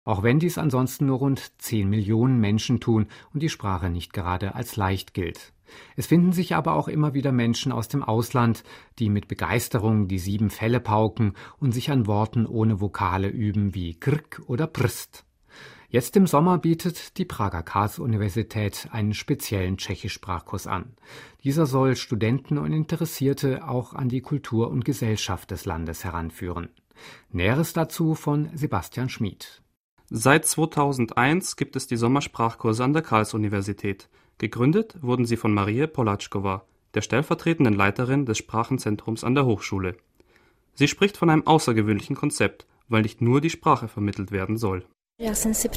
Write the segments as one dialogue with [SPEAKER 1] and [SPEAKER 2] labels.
[SPEAKER 1] Auch wenn dies ansonsten nur rund 10 Millionen Menschen tun und die Sprache nicht gerade als leicht gilt. Es finden sich aber auch immer wieder Menschen aus dem Ausland, die mit Begeisterung die 7 Fälle pauken und sich an Worten ohne Vokale üben wie krk oder prst. Jetzt im Sommer bietet die Prager Karls-Universität einen speziellen Tschechischsprachkurs an. Dieser soll Studenten und Interessierte auch an die Kultur und Gesellschaft des Landes heranführen. Näheres dazu von Sebastian Schmid.
[SPEAKER 2] Seit 2001 gibt es die Sommersprachkurse an der Karls-Universität. Gegründet wurden sie von Marie Polatschkova, der stellvertretenden Leiterin des Sprachenzentrums an der Hochschule. Sie spricht von einem außergewöhnlichen Konzept, weil nicht nur die Sprache vermittelt werden soll.
[SPEAKER 3] Ich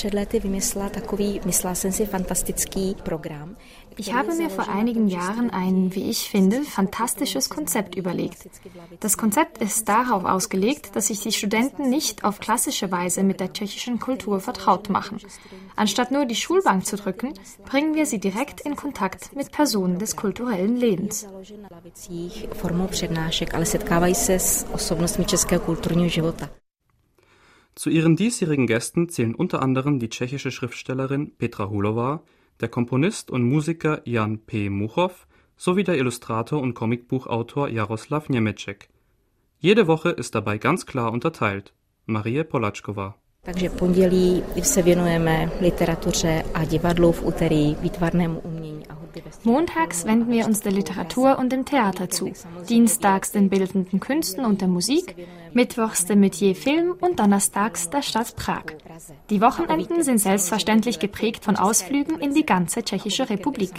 [SPEAKER 3] habe mir vor einigen Jahren ein, wie ich finde, fantastisches Konzept überlegt. Das Konzept ist darauf ausgelegt, dass sich die Studenten nicht auf klassische Weise mit der tschechischen Kultur vertraut machen. Anstatt nur die Schulbank zu drücken, bringen wir sie direkt in Kontakt mit Personen des kulturellen Lebens.
[SPEAKER 2] Zu ihren diesjährigen Gästen zählen unter anderem die tschechische Schriftstellerin Petra Hulová, der Komponist und Musiker Jan P. Muchow sowie der Illustrator und Comicbuchautor Jaroslav Němeček. Jede Woche ist dabei ganz klar unterteilt. Marie Polatschkova.
[SPEAKER 3] Takže pondělí se věnujeme literatuře a divadlu, v úterý výtvarnému umění a hudbě.
[SPEAKER 4] Montags wenden wir uns der Literatur und dem Theater zu, dienstags den bildenden Künsten und der Musik, mittwochs dem Metier Film und donnerstags der Stadt Prag. Die Wochenenden sind selbstverständlich geprägt von Ausflügen in die ganze Tschechische Republik.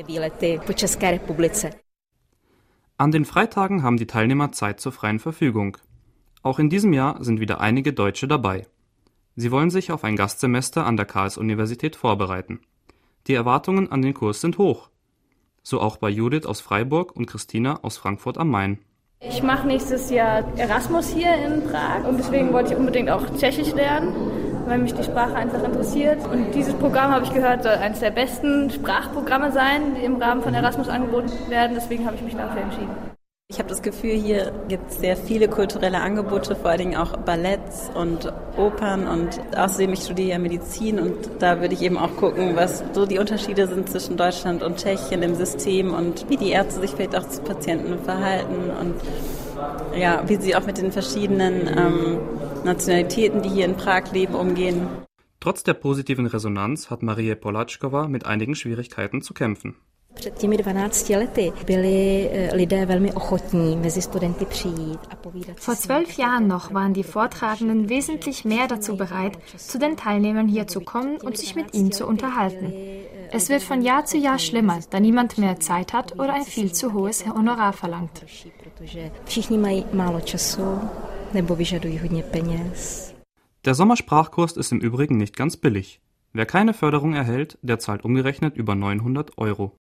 [SPEAKER 2] An den Freitagen haben die Teilnehmer Zeit zur freien Verfügung. Auch in diesem Jahr sind wieder einige Deutsche dabei. Sie wollen sich auf ein Gastsemester an der Karls-Universität vorbereiten. Die Erwartungen an den Kurs sind hoch. So auch bei Judith aus Freiburg und Christina aus Frankfurt am Main.
[SPEAKER 5] Ich mache nächstes Jahr Erasmus hier in Prag und deswegen wollte ich unbedingt auch Tschechisch lernen, weil mich die Sprache einfach interessiert. Und dieses Programm, habe ich gehört, soll eines der besten Sprachprogramme sein, die im Rahmen von Erasmus angeboten werden. Deswegen habe ich mich dafür entschieden.
[SPEAKER 6] Ich habe das Gefühl, hier gibt es sehr viele kulturelle Angebote, vor allen Dingen auch Balletts und Opern und außerdem ich studiere ja Medizin und da würde ich eben auch gucken, was so die Unterschiede sind zwischen Deutschland und Tschechien im System und wie die Ärzte sich vielleicht auch zu Patienten verhalten und ja, wie sie auch mit den verschiedenen Nationalitäten, die hier in Prag leben, umgehen.
[SPEAKER 2] Trotz der positiven Resonanz hat Marie Polatschkova mit einigen Schwierigkeiten zu kämpfen.
[SPEAKER 3] Před těmi 12 lety byli lidé velmi ochotní mezi studenty přijít a povídat.
[SPEAKER 4] Vor 12 Jahren noch waren die Vortragenden wesentlich mehr dazu bereit, zu den Teilnehmern hier zu kommen und sich mit ihnen zu unterhalten. Es wird von Jahr zu Jahr schlimmer, da niemand mehr Zeit hat oder ein viel zu hohes Honorar verlangt.
[SPEAKER 3] Všichni mají málo času nebo vyžadují hodně peněz.
[SPEAKER 2] Der Sommersprachkurs ist im Übrigen nicht ganz billig. Wer keine Förderung erhält, der zahlt umgerechnet über 900 €.